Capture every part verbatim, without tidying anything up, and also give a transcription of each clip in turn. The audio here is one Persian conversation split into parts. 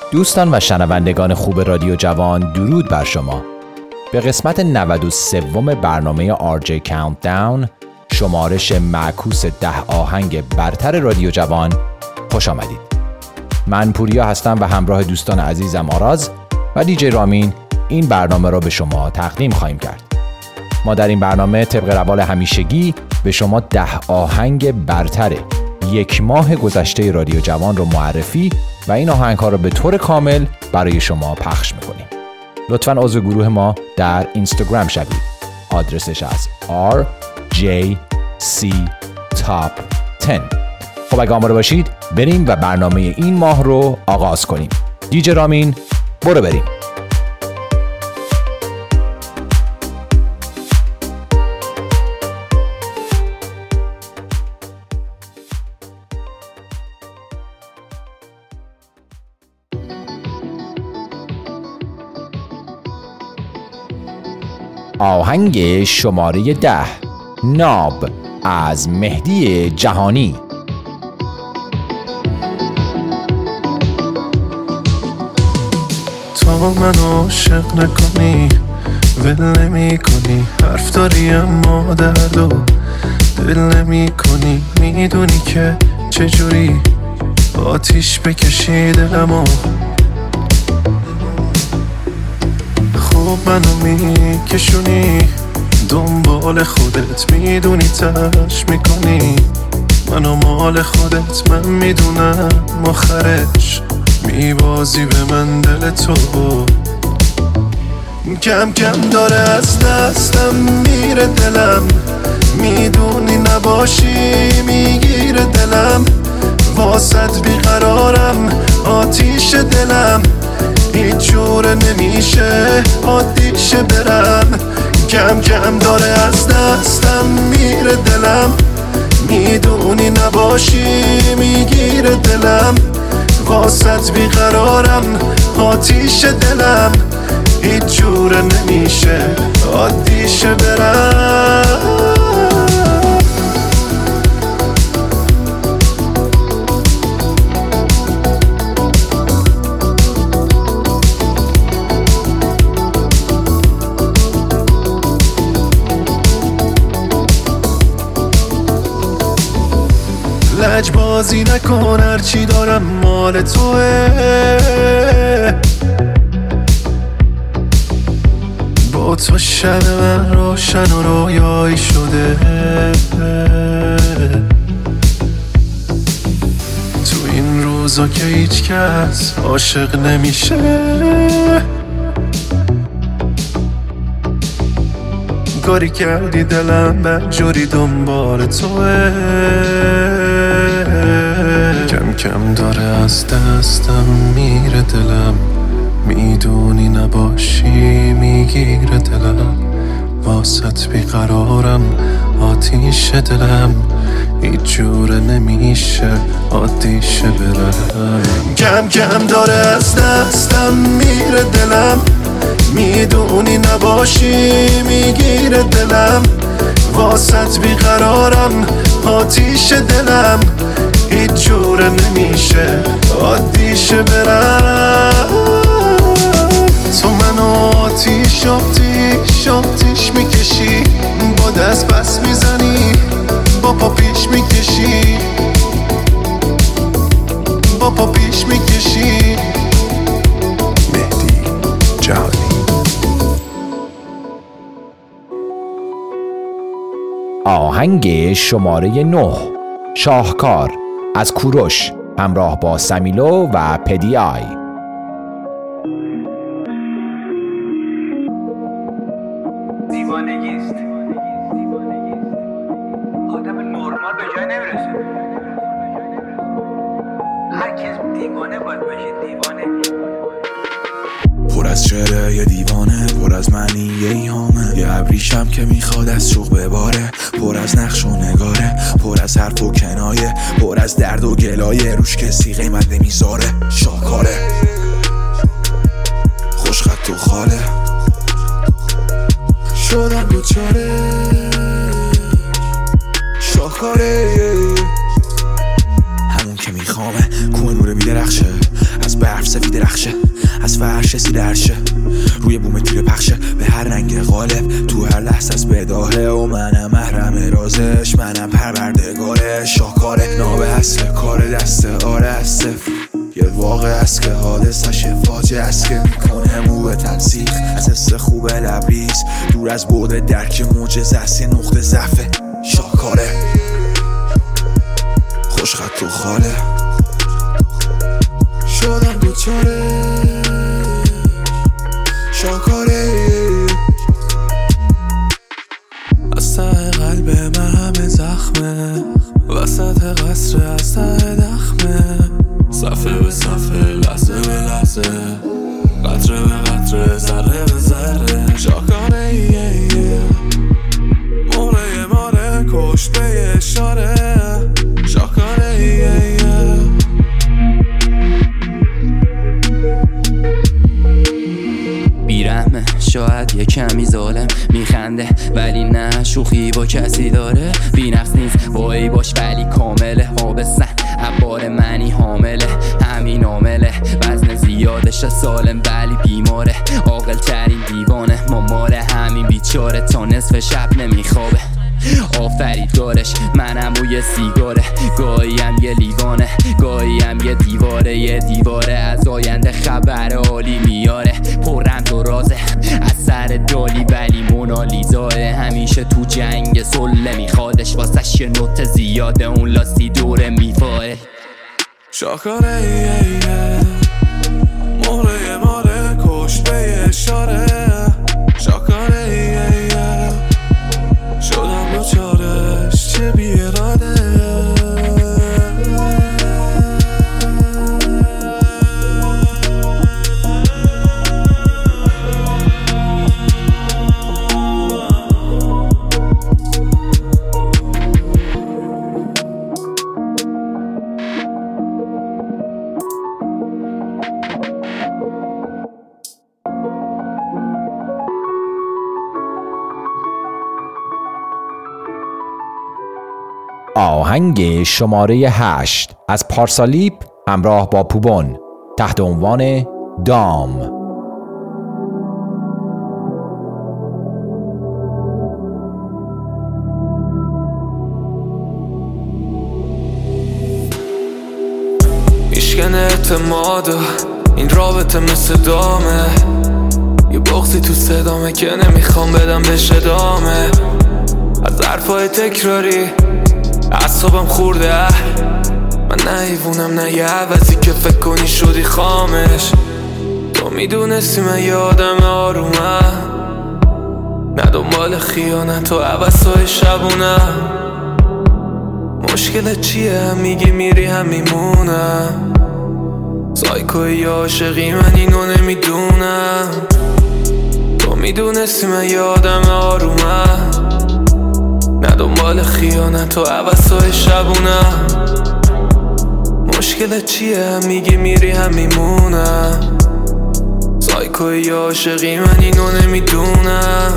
دوستان و شنوندگان خوب رادیو جوان، درود بر شما. به قسمت نود و سه برنامه آر جی Countdown، شمارش معکوس ده آهنگ برتر رادیو جوان، خوش آمدید. من پوریا هستم و همراه دوستان عزیزم آراز و دیجی رامین این برنامه را به شما تقدیم خواهیم کرد. ما در این برنامه طبق روال همیشگی به شما ده آهنگ برتر یک ماه گذشته رادیو جوان رو معرفی و این آهنگ‌ها رو به طور کامل برای شما پخش می‌کنیم. لطفاً عضو گروه ما در اینستاگرام شوید. آدرسش از آر جی سی Top ده. خب اگه آماده باشید بریم و برنامه این ماه رو آغاز کنیم. دیجی رامین، برو بریم. آهنگ شماره ده، ناب از مهدی جهانی. تا منو عاشق نکنی ول نمی کنی، حرف داری اما درد و دل نمی کنی. میدونی که چجوری آتیش بکشی دلمو، خوب منو میکشونی دنبال خودت، میدونی تلاش میکنی منو مال خودت. من میدونم آخرش میبازی به من دل تو، کم کم داره از دستم میره دلم. میدونی نباشی میگیره دلم، واسط بیقرارم آتیش دلم. هیچ جوره نمیشه عادیشه برم، کم کم داره از دستم میره دلم. میدونی نباشی میگیره دلم، واسط بیقرارم آتیش دلم. هیچ جوره نمیشه عادیشه برم. لج بازی نکن، هرچی دارم مال توه. با تو شب من روشن و رویایی شده، تو این روزا که هیچ کس عاشق نمیشه. کاری کردی دلم بدجوری دنبال توه، کم کم داره از دستم میره دلم. میدونی نباشی میگیره دلم، واسط بیقرارم آتیش دلم. هیچ جوره نمیشه عادیشه برم، کم کم داره از دستم میره دلم. میدونی نباشی میگیره دلم، واسط بیقرارم آتیش دلم. هیچ جوره نمیشه عادیشه برم. تو منو آتیش آتیش آتیش میکشی، با دست بس میزنی با پا پیش میکشی، با پا پیش میکشی. مهدی جهانی. آهنگ شماره نه، شاهکار از کوروش همراه با سمیلو و پدی آی. دیوانگیست، آدم نرمال به جای نمیرسه. هر کس دیوانه باید باشه، دیوانه پر از چهره یه دیوانه، پر از معنی یه ایهامه. یه ابریشم که میخواد از سوق بباره، پر از نقش و نگاره، پر از حرف و کنایه، پر از درد و گلایه. روش کسی قیمت نمیذاره، شاهکاره خوشخط و خاله. شدم دوچاره شاهکاره، همون که میخوامه. کوه نوره میدرخشه از بحر برف سفید رخشه، از فرش سید عرشه، روی بوم تیر پخشه به هر رنگ غالب، تو هر لحظه از بداهه و منم محرم رازش، منم پروردگارش، شاکاره نابه اصل کار دست آره از صفر، یه واقع است که حادثش فاجعه است که میکنه مو به تنسیخ از حس خوب لبریز، دور از بعد درک معجزه است، یه نقطه ضعف شاکاره، خوش خط و خاله شدم دوچاره شاکاره، از ته قلب من همه زخمه، وسط قصر از ته دخمه، صفحه به صفحه لحظه به لحظه، قطره به قطره ذره به ذره، شاکاره موره ماره کشت به اشاره، شاکاره بیرحمه شاید یه کمی ظالم میخنده ولی نه شوخی با کسی داره، بی نفس نیست وای باش ولی کامله، آبستن عبار منی حامله، همین عامله وزن زیادش سالم ولی بیماره، عاقل ترین دیوانه ماماره، همین بیچاره تا نصف شب نمیخوابه، آفریدگارش منم و یه سیگاره، گاهیم یه لیوانه گاهیم یه دیواره، یه دیواره از آینده خبر عالی میاره، پررمز و رازه از سر دالی ولی مونالیزاه، همیشه تو جنگ سله میخوادش واسش یه نوت زیاده، اون لاسی دوره میفاه، شاکاره موره ماره کشت به اشاره، شاکاره شدم دوچارش چه بی اراده، آهنگ شماره هشت از پارسالیپ همراه با پوبون تحت عنوان دام. میشکنه اعتماد این رابطه مثل دامه، یه بغضی تو صدامه که نمیخوام بدم بهش ادامه، از حرفای تکراری اعصابم خورده، من نه حیوونم نه یه عوضی که فکر کنی شدی خامش، تو میدونستی من یه آدم آرومم، نه دنبال خیانت و عوضای شبونم، مشکلت چیه هم میگی میری هم میمونم، سایکوی یا عاشقی من اینو نمیدونم، تو میدونستی من یه آدم آرومم، نه دنبال خیانت و عوضای شبونم، مشکلت چیه هم میگی میری هم میمونم، سایکوی یا عاشقی من اینو نمیدونم.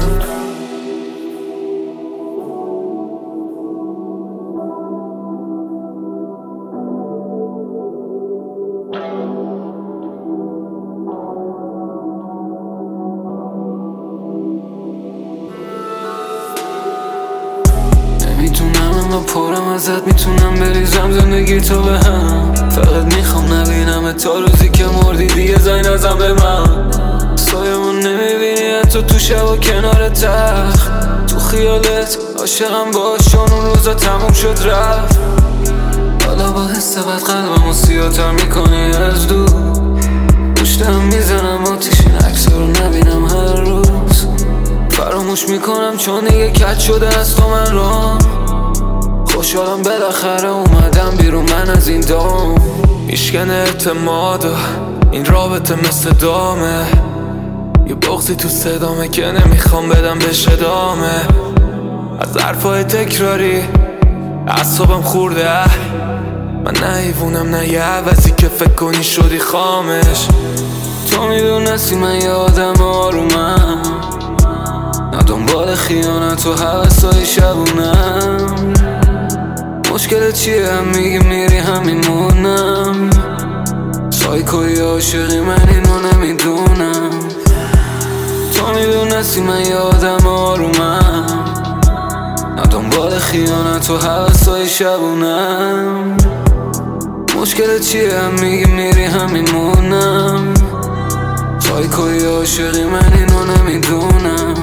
میتونم اما پرم ازت میتونم بریزم زندگی تو به هم، فقط میخوام نبینم تا روزی که مردی دیگه زنگ نزن به من، سایمون نمیبینی حتی تو شب و کنار تخت، تو خیالت عاشقم باش چون اون روزا تموم شد رفت، حالا با حس بد قلبمو سیاتر میکنی از دور، پشتم میزنم آتیش این عکس رو نبینم هر روز، فراموش میکنم چون دیگه کج شده از تو من رو، خوشحالم بالاخره اومدم بیرون من از این دام، میشکنه اعتماد این رابطه مثل دامه، یه بغضی تو صدامه که نمیخوام بدم بهش ادامه، از حرفای تکراری اعصابم خورده، من نه حیوونم نه یه عوضی که فکر کنی شدی خامش، تو میدونستی من یه آدم آرومم، نه دنبال خیانت و حوضای شبونم، مشکلت چیه هم میگی میری هم میمونم، سایکوی عاشقی من اینو نمیدونم، تو میدونستی من یادم آرومم، نه دنبال خیانت و حوثای شبونم. مشکل چیه؟ هم میگی میری هم میمونم، سایکوی عاشقی من اینو نمیدونم.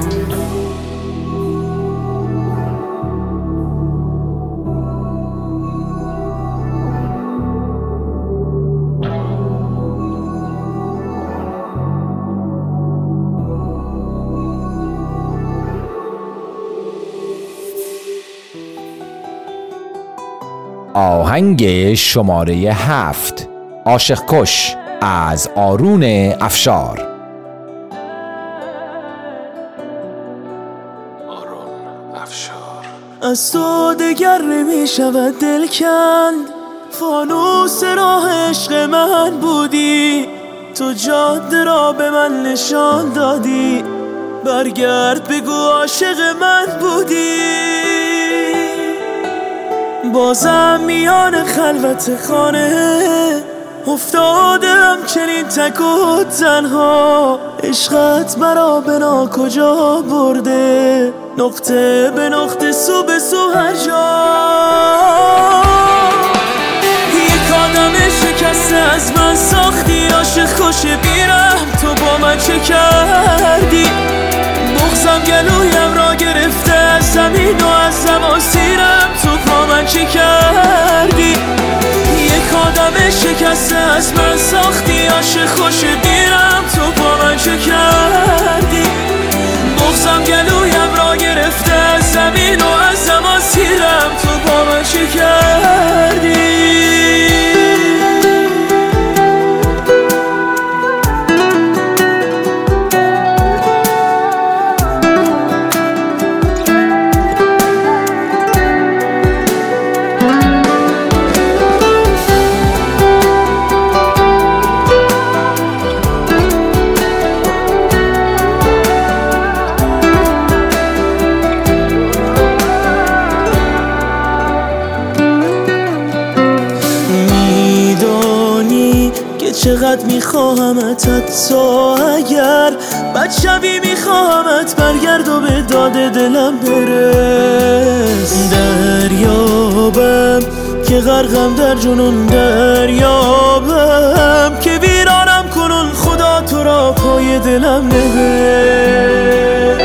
آهنگ شماره هفت، عاشق کش از آرون افشار. آرون افشار. از تو دگر نمی شود دل کند، فانوس راه عشق من بودی، تو جاده را به من نشان دادی، برگرد بگو عاشق من بودی. بازم میان خلوت خانه افتادم چنین تک و تنها، عشقت مرا به ناکجا برده، نقطه به نقطه سو به سو هر جا. یک آدم شکسته از من ساختی، عاشق کش بیرم تو با من چه کردی؟ بغضم گلویم را گرفته از زمین و از زمان سیرم، تو با من چه کردی؟ یک آدم شکسته از من ساختی، عاشق خوش بیرم تو با من چه کردی؟ بغضم گلویم را گرفته از زمین و از زمان سیرم، تو با من چه کردی؟ چقدر میخواهمت، حتی اگر بد شبی میخواهمت، برگرد و به داد دلم برس. دریابم که غرقم در جنون، دریابم که ویرانم کنون، خدا تو را پای دلم نبر.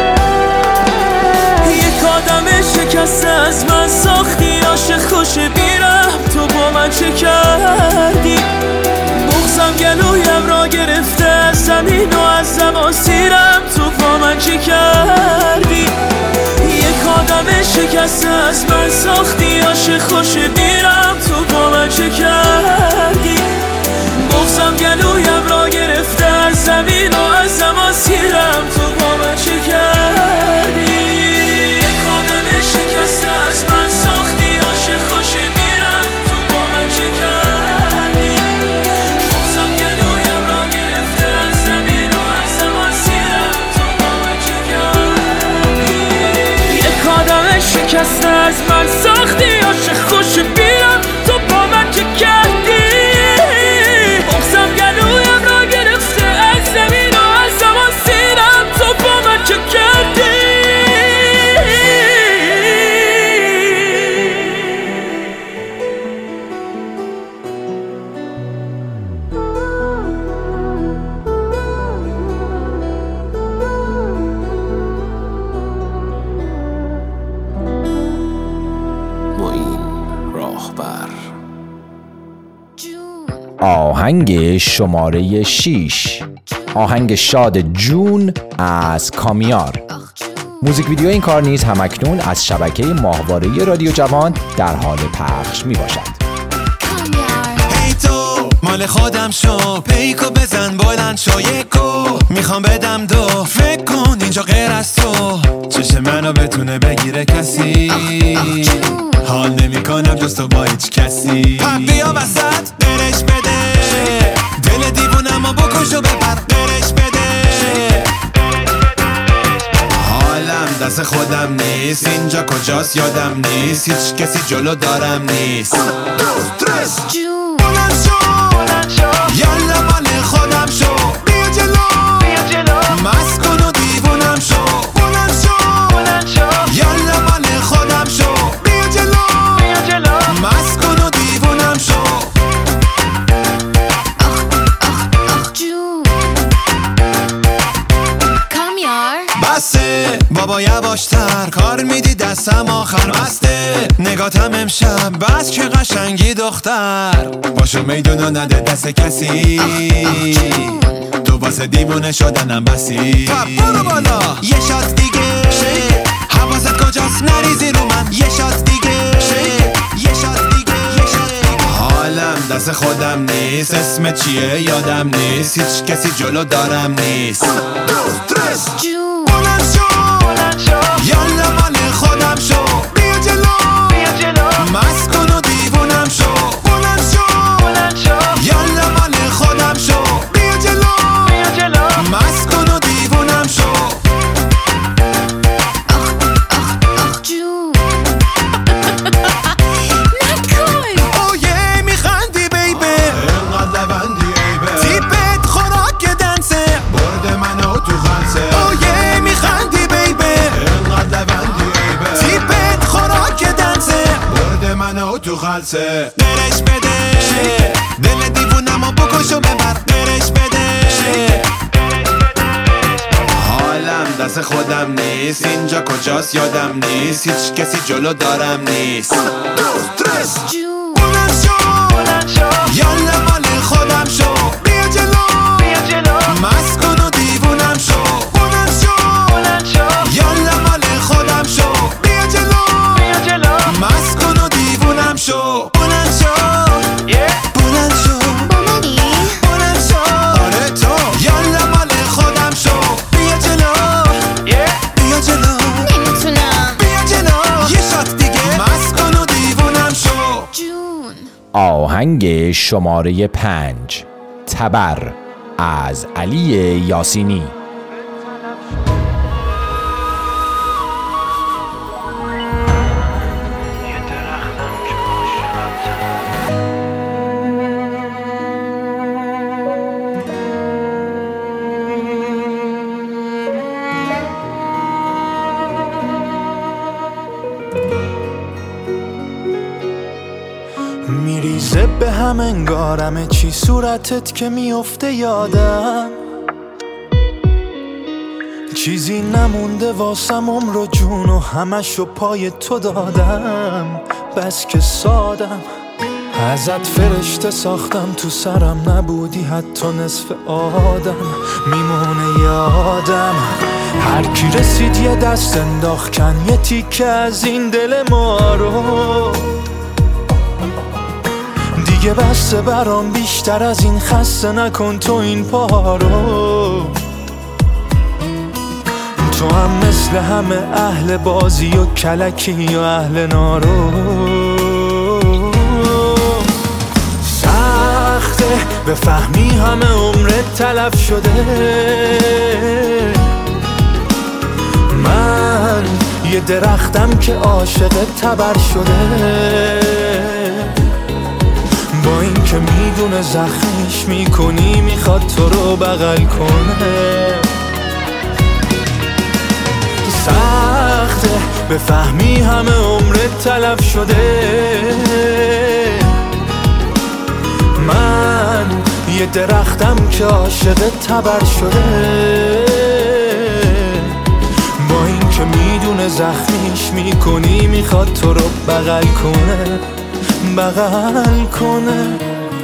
یک آدم شکسته از من ساختی، عاشق کش بیرم تو با من چه کردی؟ بغضم گلویم را گرفته از زمین و از زمان سیرم، تو با من چه کردی؟ یک آدم شکسته از من ساختی، عاشق خوش بیرم تو با من چه کردی؟ بغضم گلویم را گرفته از زمین و از زمان سیرم، تو با من چه کردی؟ یک آدم شکسته از من ساختی، عاشق خوش بیرم تو با من چه کردی؟ شکسته از من ساختی، عاشق خوش بیرم تو با من چه کردی؟ بغضم گلویم را گرفته از زمین و از زمان سیرم، تو با من چه کردی؟ آهنگ شماره شیش، آهنگ شاد جون از کامیار. موزیک ویدیو این کار نیز همکنون از شبکه ماهواره رادیو جوان در حال پخش می باشد. هی تو مال خودم شو، پیکو بزن بلند شو، یکو میخوام بدم دو، فکر کن اینجا غیر از تو چشم منو بتونه بگیره کسی، حال نمی کنم جز تو با هیچ کسی. پا بیا وسط برش بده، دل دیوونم و بکش و ببر برش بده. حالم دست خودم نیست، اینجا کجاست یادم نیست، هیچ کسی جلو دارم نیست. اون دو ترس جون بلند شو، یالا بابا یواشتر کار میدی دستم آخر بسته نگاتم امشب بس که قشنگی دختر باشو میدونو نده دست کسی تو واسه دیوونه شدنم بسی برو بالا یه شات دیگه حواست کجاست نریزی رو من یه شات دیگه یه شات دیگه یه شات دیگه حالم دست خودم نیست اسم چیه یادم نیست هیچ کسی جلو دارم نیست دو ترس بلند شو بلند شو یالا مال خودم شو بیا جلو بیا جلو مست کن و دیوونم شو بلند شو بلند شو یالا مال خودم شو بیا جلو بیا جلو مست کن و دیوونم شو تو خلصه برش بده دل دیوونمو بکش و ببر برش بده حالم دست خودم نیست اینجا کجاست یادم نیست هیچ کسی جلو دارم نیست دو ترس بلند شو بلند شو یالا مال خودم شو بیا جلو بیا جلو مست کن و دیوونم شو بلند شو بلند شو یالا مال خودم شو بیا جلو بیا جلو مست کن و دیوونم شو آهنگ شماره پنج تبر از علی یاسینی. میریزه به هم انگارمه چی صورتت که میفته یادم چیزی نمونده واسم عمر و جون و همشو پای تو دادم بس که سادم ازت فرشته ساختم تو سرم نبودی حتی نصف آدم میمونه یادم هر کی رسید یه دست انداخت کن یه تیکه از این دل ما رو دیگه بسته برام بیشتر از این خسته نکن تو این پا رو تو هم مثل همه اهل بازی و کلکی و اهل نارو سخته بفهمی همه عمرت تلف شده من یه درختم که عاشق تبر شده با این که میدونه زخمش میکنی میخواد تو رو بغل کنه سخته بفهمی همه عمرت تلف شده من یه درختم که عاشق تبر شده با این که میدونه زخمش میکنی میخواد تو رو بغل کنه بغل کنه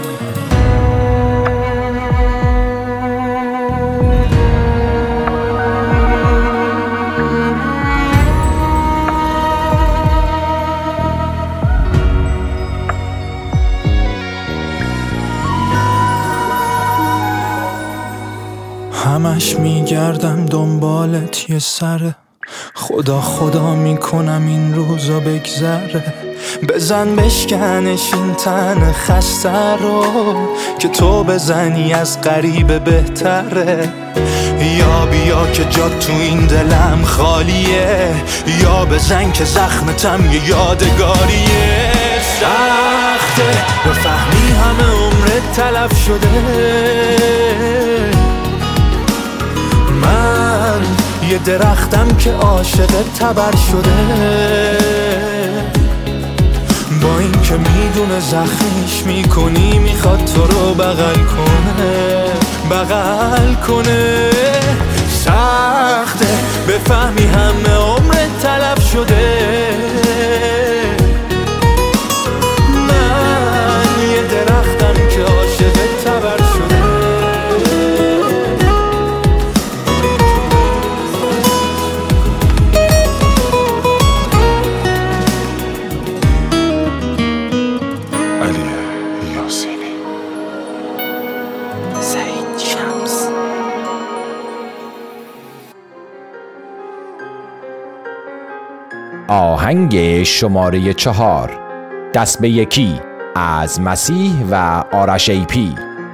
همش میگردم دنبالت یه سره خدا خدا میکنم این روزا بگذره بزن بشکنش این تن خسته رو که تو بزنی از غریبه بهتره یا بیا که جا تو این دلم خالیه یا بزن که زخمتم یه یادگاریه سخته بفهمی همه عمرت تلف شده من یه درختم که عاشق تبر شده با این که میدونه زخمش میکنی میخواد تو رو بغل کنه بغل کنه سخته بفهمی همه شده. من یه درختم که عاشق تبر شده. آهنگ شماره چهار، دست به یکی، از مسیح و آرش ای پی.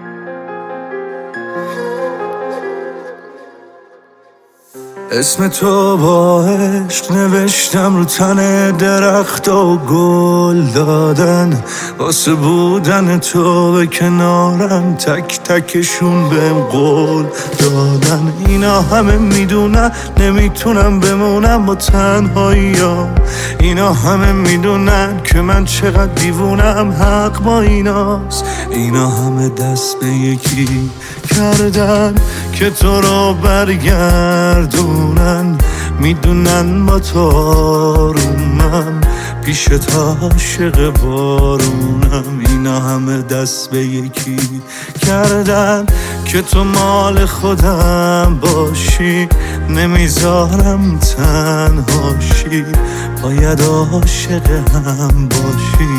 اسم تو با عشق نوشتم رو تن درخت و گل دادن، واسه بودن تو به کنارم تک تکشون بهم قول دادن. اینا همه میدونن نمیتونم بمونم با تنهاییام، اینا همه میدونن که من چقدر دیوونم، حق با ایناست. اینا همه دست به یکی کردن که تو رو برگردونن، میدونن با تو آرومم، پیشت عاشق بارونم. اینا همه دست به یکی کردن که تو مال خودم باشی، نمیذارم تنهاشی، باید عاشق هم باشی.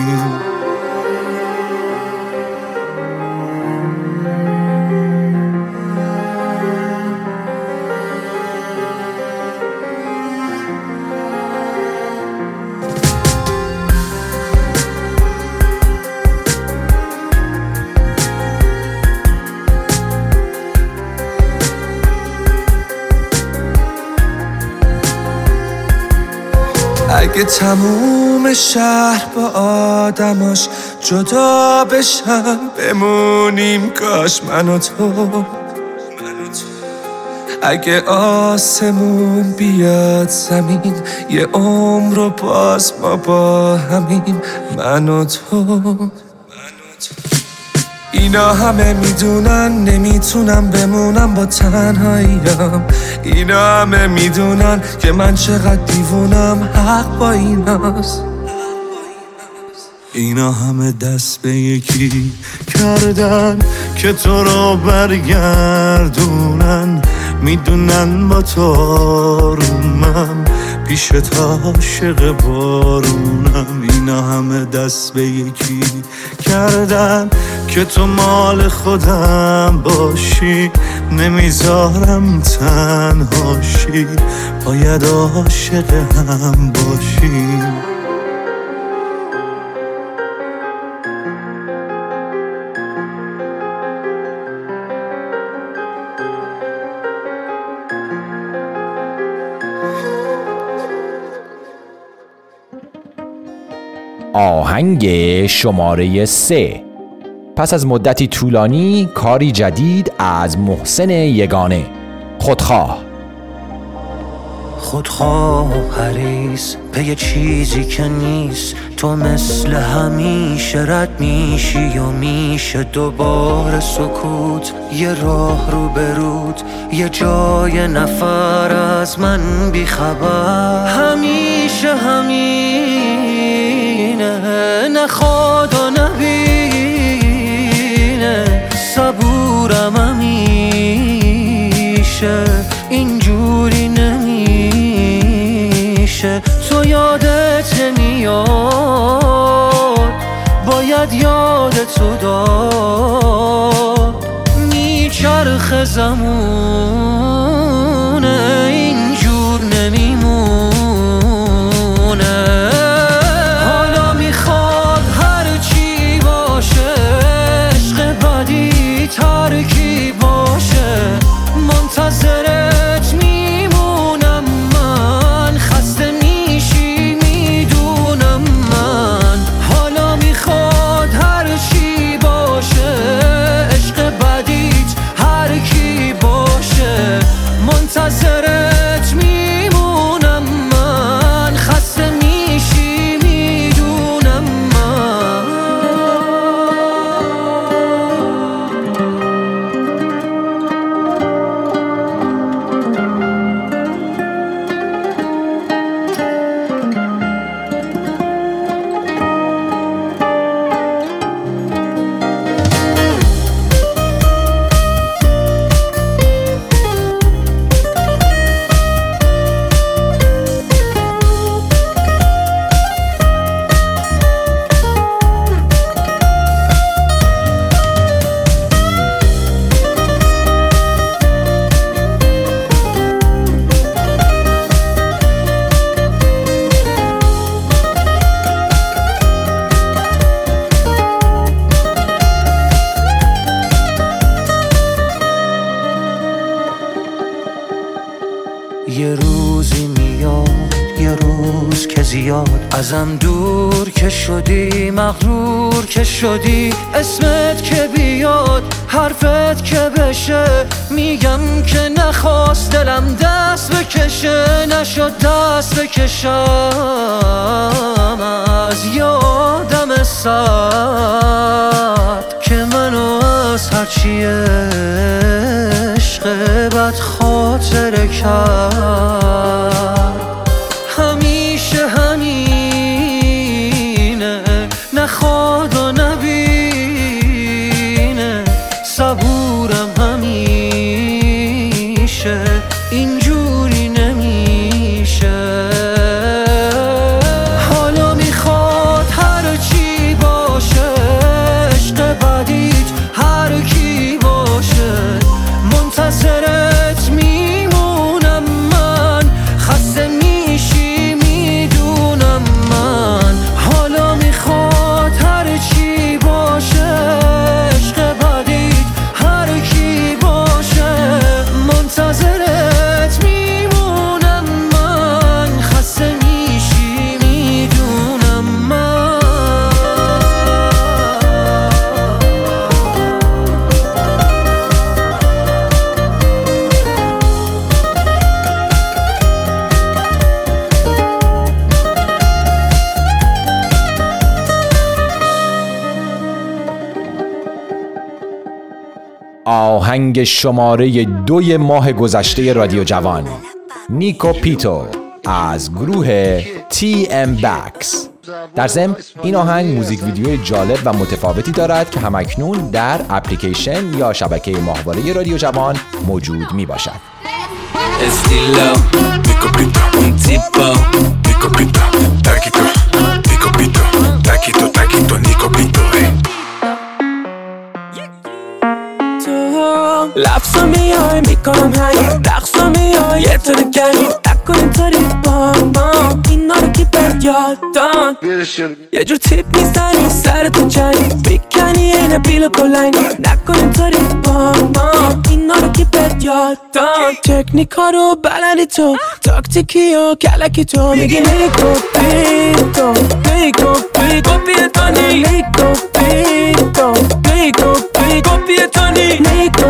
اگه تموم شهر با آدماش جدا بشن، بمونیم کاش من و تو. اگه آسمون بیاد زمین، یه عمر و باز ما با همین، من و تو. اینا همه میدونن نمیتونم بمونم با تنهاییم، اینا همه میدونن که من چقدر دیوونم، حق با ایناست. اینا همه دست به یکی کردن که تو رو برگردونن، میدونن با تو آرومم، پیشت عاشق بارونم. اینا همه دست به یکی کردن که تو مال خودم باشی، نمیذارم تنهاشی، باید عاشق هم باشی. آهنگ شماره سه، پس از مدتی طولانی کاری جدید از محسن یگانه، خودخواه. خودخواه حریص به یه چیزی که نیست، تو مثل همیشه رد میشی و میشه دوباره سکوت، یه راه رو برود، یه جای نفر از من بیخبر. همیشه همینه، نخواد و نبینه، صبورم همیشه، اینجوری نمیشه. تو یادت نمیاد، باید یادتو داد، میچرخ زمونه، اینجور نمیمونه. حالا میخواد هر چی باشه، عشق بدی ترکی باشه، منتظرت میمونم من، خسته میشی میدونم من. حالا میخواد هر چی باشه، عشق بدیت هر کی باشه، یه روزی میاد یه روز که زیاد ازم دور که شدی، مغرور که شدی، اسمت که بیاد حرفت که بشه، میگم که نخواست دلم دست بکشه، نشد دست بکشم از یادم سرد که منو از هرچی عشق بد خاطره کرد. همیشه همینه، نخواد و نبینه، صبورم همیشه، اینجوری نمیشه. حالا میخواد هر چی باشه، عشق بدیت هر کی باشه، منتظرت میمونم من، خسته میشی میدونم من. حالا میخواد هر چی باشه، عشق بدیت هر کی باشه، منتظرت میمونم من، خسته میشی میدونم من. آهنگ شماره دوی ماه گذشته رادیو جوان، نیکو پیتو از گروه تی ام بکس. در ضمن این آهنگ موزیک ویدیوی جالب و متفاوتی دارد که همکنون در اپلیکیشن یا شبکه ماهواره رادیو جوان موجود می باشد. Estilo, Nico Pito, un tipo, Nico Pito, taquito, Nico Pito, taquito, taquito, Nico Pito, eh. لفظا میای میکنم هنگ، رقصا میای یه طور گنی، نکن اینطوری با ما، اینا رو کی بهت یاد داد؟ یه جور تیپ میزنی سرتو جنی، بیکنی اینه بیل کلنگی، نکن اینطوری با ما، اینا رو کی بهت یاد داد؟ تکنیکا رو بلدی تو، تاکتیکی و کلکی تو، میگی نیکو پیتو، نیکو پیتو پیتونی، نیکو پیتو، نیکو پیتو پیتونی، نیکو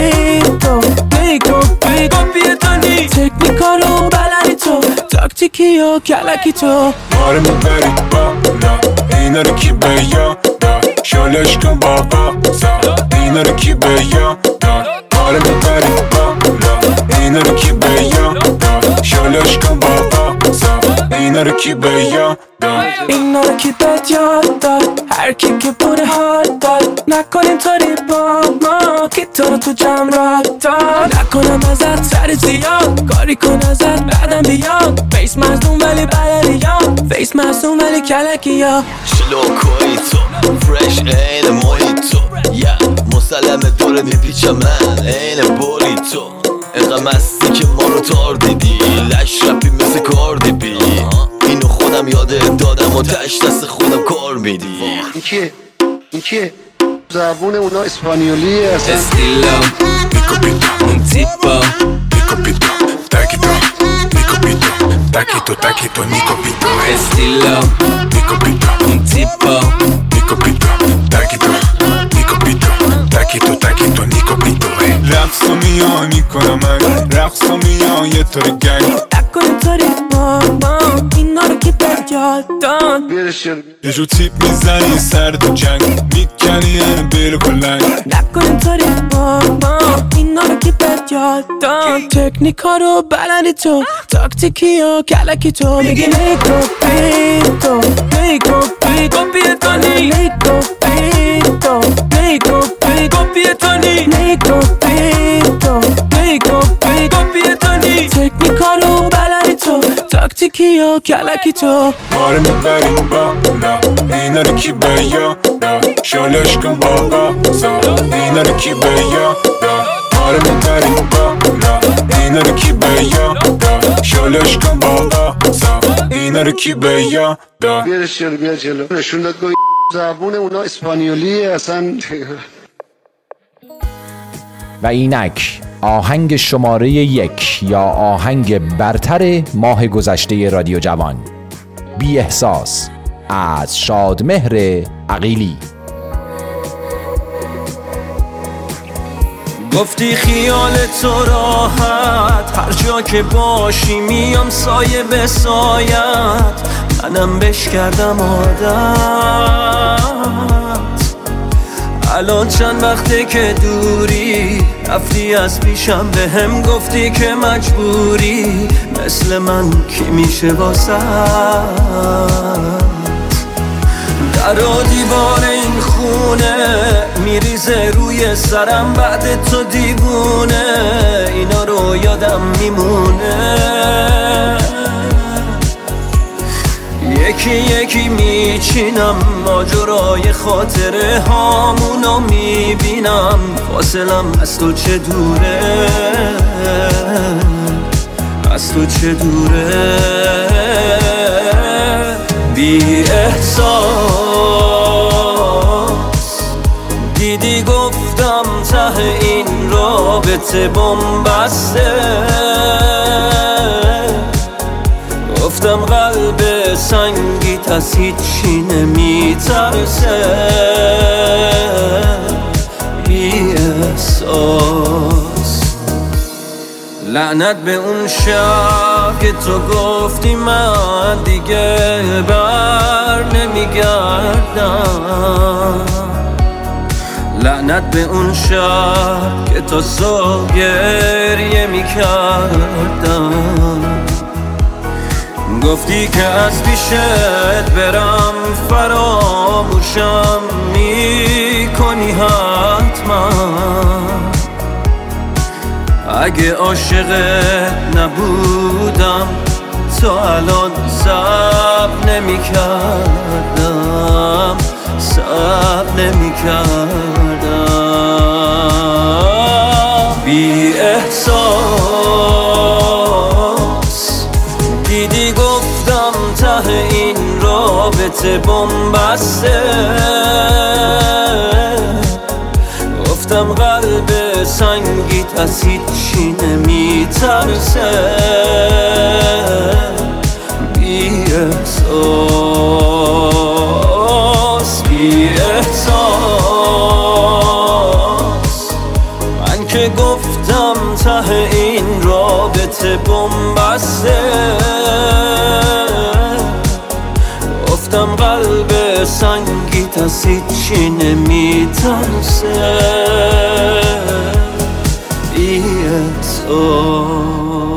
پیتو، نیکو پیتو پیتونی، تکنیکا رو بلدی تو، تاکتیکی و کلکی تو. آره میبری بالا، اینا رو کی به یاد داد؟ شالش کن بابا زاد، اینا رو کی به یاد داد؟ آره میبری بالا، اینا رو کی به یاد داد؟ شالش کن بابا زاد، اینا رو کی به یاد داد؟ اینا رو کی بهت یاد داد؟ هر کی که بوده حال داد، نکن اینطوری با ما که تو رو تو جمع را داد. نکنم ازت سر زیاد، کاری کن ازت بعدم بیاد، فیس مظلوم ولی بلدیام، فیس مظلوم ولی کلکی ها. شلوکوی تو فرش این مویتو، یا مسلم داره میپیچم من این بولی تو، اینقدر مستی که ما رو تار دیدی، لش رپی مثل کاردی بی، اینو خودم یاده دادم و تش دست خودم کار میدی. این کیه؟ این کیه؟ زبون اونا اسپانیولیه اصلا. Estilo, Nico Pito, un tipo, Nico Pito, taquito, Nico Pito, taquito, taquito, Nico Pito, eh. Estilo, Nico Pito, un tipo, Nico Pito, taquito, Nico Pito, taquito, taquito, Nico Pito, eh. لفظا میای میکنم من، رقصا میای یه طور گنگ، نکن اینطوری با ما، اینا رو کی بهت یاد داد؟ یه جو تیپ میزنی سر تو جنگ، میکنی این بیل کلنگ، نکن اینطوری با ما، اینا رو کی بهت یاد داد؟ تکنیکا رو بلدی تو، تاکتیکی و کلکی تو، میگی نیکو پیتو، نیکو پیتو پیتونی، نیکو پیتو، نیکو پیتو پیتونی، نیکو پیتو، نیکو پیتو پیتونی، تکنیکا رو بلدی تو، تاکتیکی و کلکی تو. آره میبری بالا، اینا رو کی به یاد داد؟ شالش کن بابا زاد، اینا رو کی به یاد داد؟ آره میبری بالا، اینا رو کی به یاد داد؟ شالش کن بابا زاد، اینا رو کی به یاد داد؟ بیارش جلو بیار جلو، نشون داد گوی زبون اونا اسپانیولیه اصلا. و اینک آهنگ شماره یک یا آهنگ برتر ماه گذشته رادیو جوان، بی احساس از شادمهر عقیلی. گفتی خیال تو راحت، هر جا که باشی میام سایه به سایت، منم بش کردم عادت. الان چند وقته که دوری، رفتی از پیشم به هم گفتی که مجبوری، مثل من کی میشه واسه در و دیوار این خونه میریزه روی سرم، بعد تو دیوونه اینا رو یادم میمونه. یکی یکی میچینم ماجرای خاطره هامونو میبینم، فاصلم از تو چه دوره، از تو چه دوره. بی احساس دیدی گفتم ته این رابطه بن‌بسته، گفتم قلب سنگیت از هیچی نمیترسه. بی احساس لعنت به اون شب که تو گفتی من دیگه بر نمیگردم، لعنت به اون شب که تا صبح گریه میکردم. گفتی که از پیشت برم فراموشم میکنی حتما، اگه عاشقت نبودم تا الان صبر نمیکردم، صبر نمیکردم. بی احساس دیدی گفتم ته این رابطه بن‌بسته، گفتم قلب سنگیت از هیچی نمیترسه. بی احساس بی احساس من که گفتم ته این رابطه بن‌بسته، گفتم قلب سنگیت از هیچی نمیترسه. بی احساس.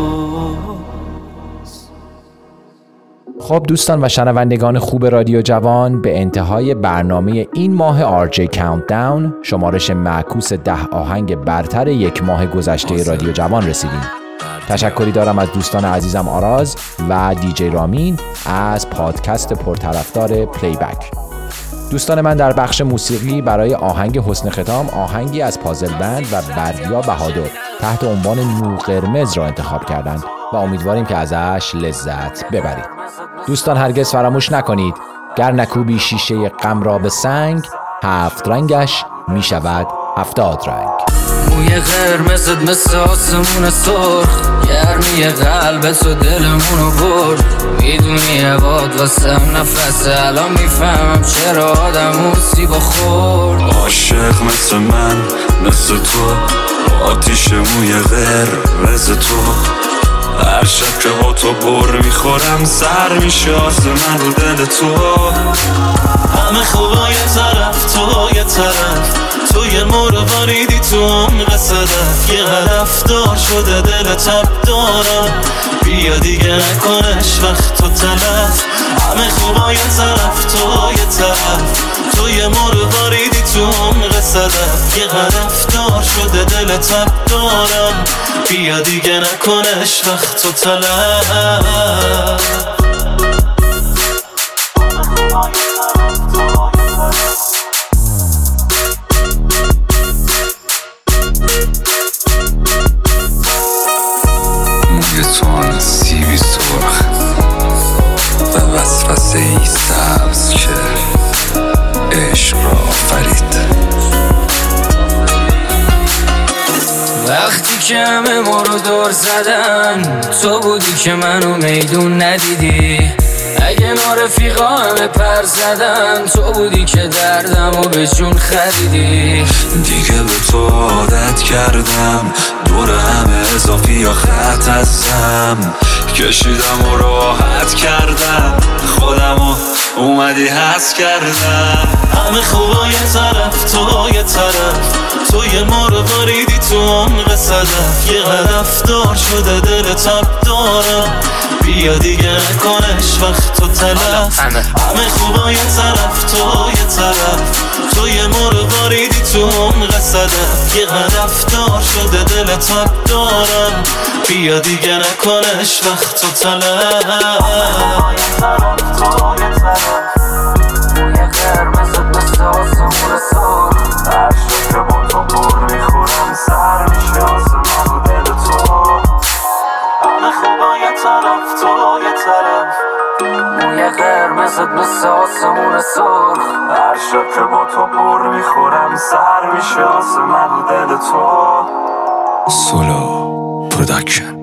خب دوستان و شنوندگان خوب رادیو جوان، به انتهای برنامه این ماه آر جی کاونتداون، شمارش معکوس ده آهنگ برتر یک ماه گذشته رادیو جوان رسیدیم. تشکری دارم از دوستان عزیزم آراز و دیجی رامین از پادکست پرطرفدار پلی بک. دوستان من در بخش موسیقی برای آهنگ حسن ختام آهنگی از پازل بند و بردیا بهادر تحت عنوان نور قرمز را انتخاب کردند و امیدواریم که ازش لذت ببرید. دوستان هرگز فراموش نکنید گر نکوبی شیشه غم را به سنگ، هفت رنگش می شود هفتاد رنگ. موی قرمزت مثل آسمون سرخ، گرمی قلب تو دلمونو برد. میدونی عباد واسم نفسه، الان میفهمم چرا آدم سیبا خورد. عاشق مثل من مثل تو، آتیش موی قرمز تو، هر شب که با تو بر میخورم سر میشه آسمون رو دل تو. همه خوبا یه طرف تو یه طرف، تو یه مرغاریدی تو عمق صدف، یه هدفدار شده دل تب دارم، بیا دیگه نکنش وقت تو تلف. همه خوبا یه طرف تو یه طرف، تو یه مرغاریدی تو عمق صدف، یه هدفدار شده دل تب دارم، بیا دیگه نکنش وقت تو تلف. موی توان سیبی سرخ و وسوسه ای سبز که عشق را آفرید. وقتی که همه ما رو دور زدن، تو بودی که منو میدون ندیدی. اگه نارفیقا همه پر زدن، تو بودی که دردم و به جون خریدی. دیگه به تو عادت کردم، دور همه اضافی یا خط هستم. کشیدم و راحت کردم، خودمو اومدی حس کردم. همه خوبا یه طرف، تو یه طرف، تو یه مرغ ریدی تو عمق صدف. یه هدف دار شده دل تب دارم، بیا دیگه نکنش وقت تو تلف. همه خوبا یه طرف، تو یه طرف، تو یه مرغ ریدی تو عمق صدف. یه هدف دار شده دل تب دارم، بیا دیگه نکنش وقت تو تلف. موی قرمزت مثل آسمون سرخ، هر شب که با تو پر میخورم سر میشه آسمان و دل تو. همه خوبا یه طرف، تو یه طرف، موی قرمزت مثل آسمون سرخ، هر شب که با تو پر میخورم سر میشه آسمان و دل تو. سولو پروداکشن.